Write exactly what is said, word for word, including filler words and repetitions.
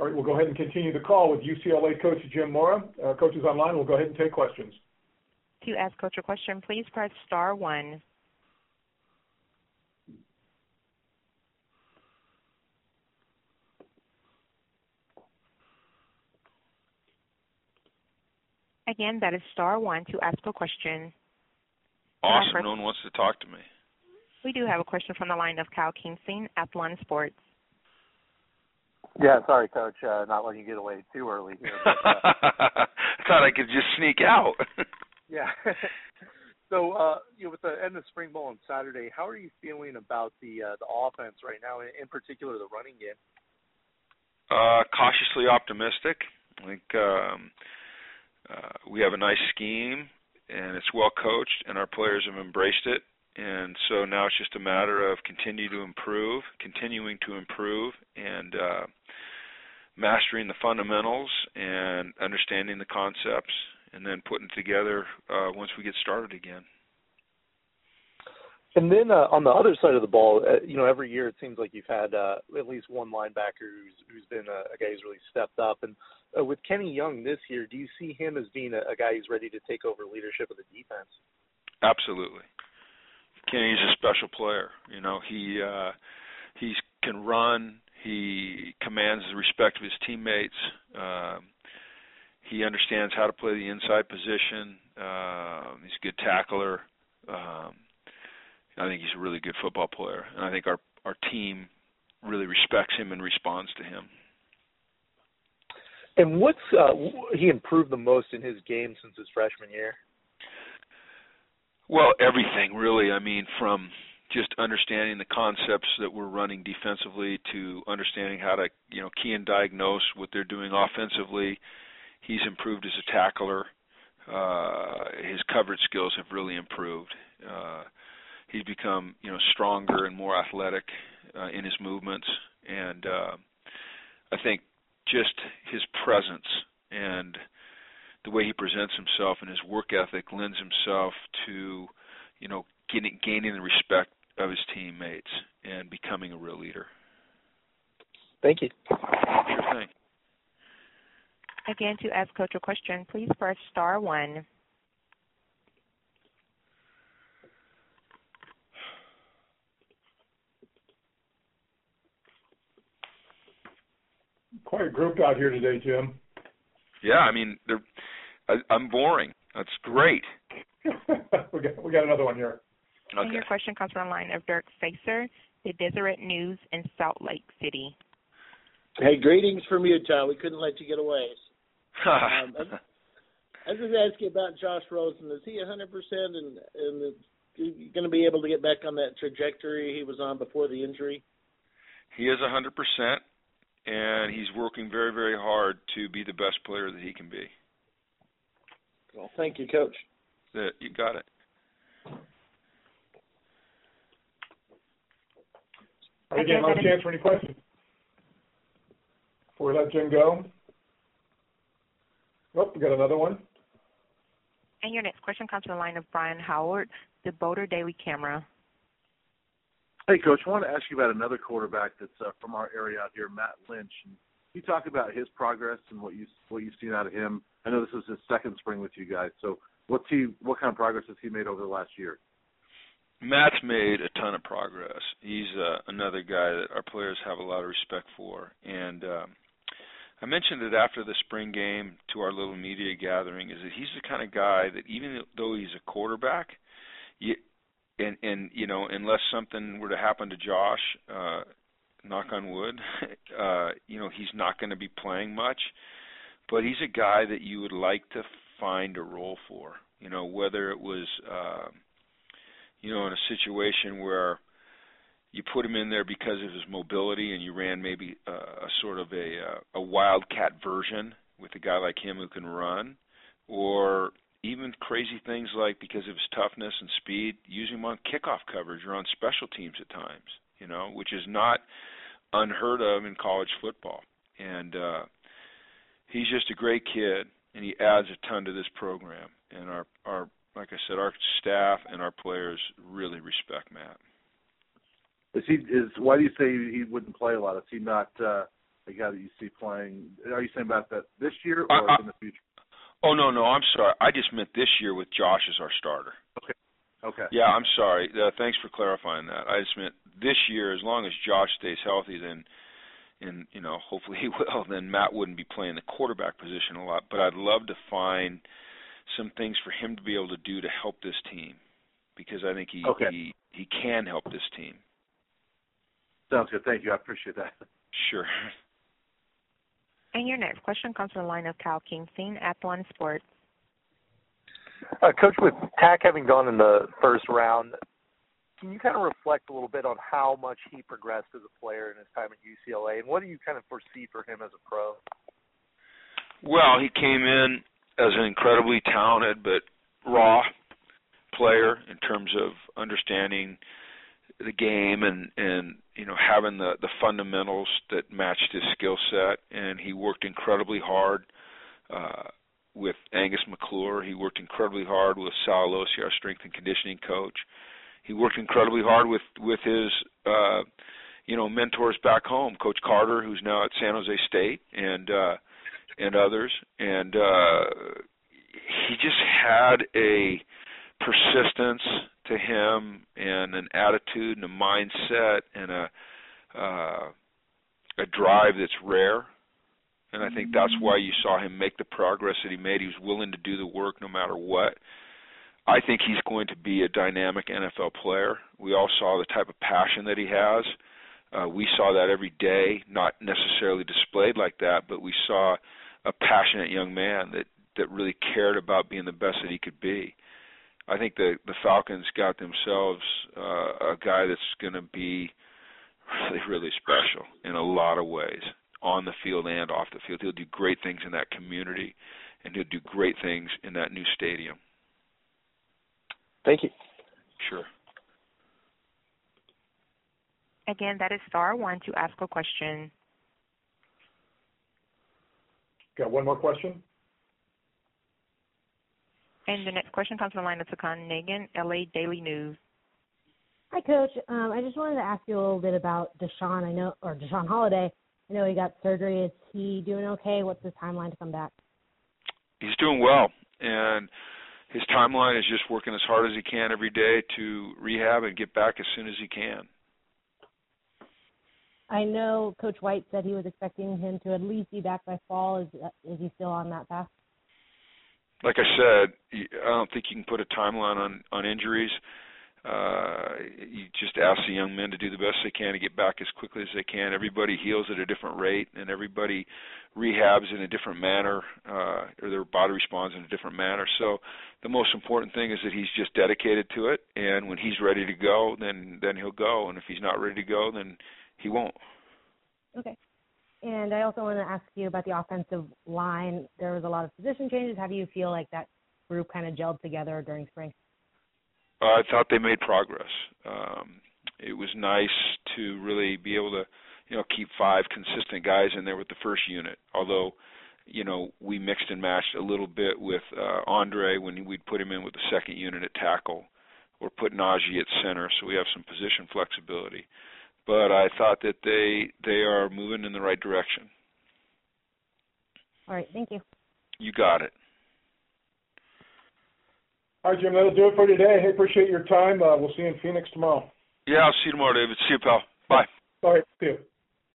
All right, we'll go ahead and continue the call with U C L A coach Jim Mora. Uh, coaches online, we'll go ahead and take questions. To ask Coach a question, please press star one. Again, that is star one to ask a question. Awesome. No one wants to talk to me. We do have a question from the line of Kyle Kingston, Athlon Sports. Yeah, sorry, Coach, uh, not letting you get away too early here. But, uh, I thought I could just sneak out. Yeah. So, uh, you know, with the end of spring ball on Saturday, how are you feeling about the uh, the offense right now, in particular the running game? Uh, cautiously optimistic. I think um, uh, we have a nice scheme, and it's well coached, and our players have embraced it. And so now it's just a matter of continue to improve, continuing to improve, and uh, mastering the fundamentals and understanding the concepts, and then putting it together uh, once we get started again. And then uh, on the other side of the ball, uh, you know, every year it seems like you've had uh, at least one linebacker who's who's been a, a guy who's really stepped up. And uh, with Kenny Young this year, do you see him as being a, a guy who's ready to take over leadership of the defense? Absolutely. Kenny's a special player. You know, he uh, he can run. He commands the respect of his teammates. Um, he understands how to play the inside position. Uh, he's a good tackler. Um, I think he's a really good football player, and I think our our team really respects him and responds to him. And what's uh, he improved the most in his game since his freshman year? Well, everything, really. I mean, from just understanding the concepts that we're running defensively to understanding how to, you know, key and diagnose what they're doing offensively. He's improved as a tackler. Uh, his coverage skills have really improved. Uh, he's become, you know, stronger and more athletic uh, in his movements. And uh, I think just his presence and the way he presents himself and his work ethic lends himself to, you know, getting, gaining the respect of his teammates and becoming a real leader. Thank you. Sure thing. Again, to ask Coach a question, please press star one. Quite a group out here today, Jim. Yeah, I mean, they're, I, I'm boring. That's great. we got we got another one here. Okay. And your question comes from the line of Dirk Facer, the Deseret News in Salt Lake City. Hey, greetings from Utah. We couldn't let you get away. um, I was just asking about Josh Rosen. Is he one hundred percent and, and going to be able to get back on that trajectory he was on before the injury? He is one hundred percent, and he's working very, very hard to be the best player that he can be. Well, thank you, Coach. That you got it. All right, again, last chance for any questions before we let Jim go. Oh, we got another one. And your next question comes from the line of Brian Howard, the Boulder Daily Camera. Hey, Coach, I want to ask you about another quarterback that's uh, from our area out here, Matt Lynch. And you talk about his progress and what you what you've seen out of him. I know this is his second spring with you guys. So, what's he? What kind of progress has he made over the last year? Matt's made a ton of progress. He's uh, another guy that our players have a lot of respect for. And um, I mentioned it after the spring game to our little media gathering, is that he's the kind of guy that even though he's a quarterback, you, and, and, you know, unless something were to happen to Josh, uh, knock on wood, uh, you know, he's not going to be playing much. But he's a guy that you would like to find a role for, you know, whether it was uh, – you know, in a situation where you put him in there because of his mobility and you ran maybe a, a sort of a, a wildcat version with a guy like him who can run, or even crazy things like because of his toughness and speed, using him on kickoff coverage or on special teams at times, you know, which is not unheard of in college football. And uh, he's just a great kid, and he adds a ton to this program. And our our like I said, our staff and our players really respect Matt. Is he? Is why do you say he wouldn't play a lot? Is he not? Uh, a guy that you see playing? Are you saying about that this year or I, I, in the future? Oh, no, no, I'm sorry. I just meant this year with Josh as our starter. Okay. Okay. Yeah, I'm sorry. Uh, thanks for clarifying that. I just meant this year, as long as Josh stays healthy, then, and you know, hopefully he will, then Matt wouldn't be playing the quarterback position a lot. But I'd love to find some things for him to be able to do to help this team, because I think he okay. he, he can help this team. Sounds good. Thank you. I appreciate that. Sure. And your next question comes from the line of Kyle Kingston at One Sports. Uh, Coach, with Tack having gone in the first round, can you kind of reflect a little bit on how much he progressed as a player in his time at U C L A, and what do you kind of foresee for him as a pro? Well, he came in as an incredibly talented but raw player in terms of understanding the game and, and you know, having the, the fundamentals that matched his skill set, and he worked incredibly hard uh, with Angus McClure. He worked incredibly hard with Sal Alosi, our strength and conditioning coach. He worked incredibly hard with, with his, uh, you know, mentors back home, Coach Carter, who's now at San Jose State, and uh, and others. And uh, he just had a persistence to him and an attitude and a mindset and a uh, a drive that's rare. And I think that's why you saw him make the progress that he made. He was willing to do the work no matter what. I think he's going to be a dynamic N F L player. We all saw the type of passion that he has. Uh, we saw that every day, not necessarily displayed like that, but we saw a passionate young man that, that really cared about being the best that he could be. I think the, the Falcons got themselves uh, a guy that's going to be really, really special in a lot of ways, on the field and off the field. He'll do great things in that community, and he'll do great things in that new stadium. Thank you. Sure. Again, that is star one to ask a question. Got one more question? And the next question comes from the line of Sakan Nagan, L A Daily News. Hi, Coach. Um, I just wanted to ask you a little bit about Deshaun. I know, or Deshaun Holiday. I know he got surgery. Is he doing okay? What's his timeline to come back? He's doing well, and his timeline is just working as hard as he can every day to rehab and get back as soon as he can. I know Coach White said he was expecting him to at least be back by fall. Is is he still on that path? Like I said, I don't think you can put a timeline on, on injuries. Uh, you just ask the young men to do the best they can to get back as quickly as they can. Everybody heals at a different rate, and everybody rehabs in a different manner, uh, or their body responds in a different manner. So the most important thing is that he's just dedicated to it, and when he's ready to go, then, then he'll go. And if he's not ready to go, then he won't. Okay. And I also want to ask you about the offensive line. There was a lot of position changes. How do you feel like that group kind of gelled together during spring? Uh, I thought they made progress. Um, it was nice to really be able to, you know, keep five consistent guys in there with the first unit. Although, you know, we mixed and matched a little bit with uh, Andre when we'd put him in with the second unit at tackle, or put Najee at center, so we have some position flexibility. But I thought that they they are moving in the right direction. All right, thank you. You got it. All right, Jim, that'll do it for today. Hey, appreciate your time. Uh, we'll see you in Phoenix tomorrow. Yeah, I'll see you tomorrow, David. See you, pal. Bye. All right, see you.